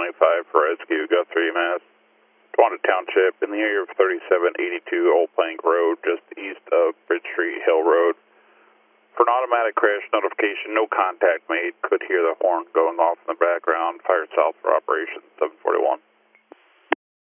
25 for rescue, Guthrie, Mass. Tawanda Township in the area of 3782 Old Plank Road, just east of Bridge Street, Hill Road. For an automatic crash notification, no contact made. Could hear the horn going off in the background. Fire south for operation 741.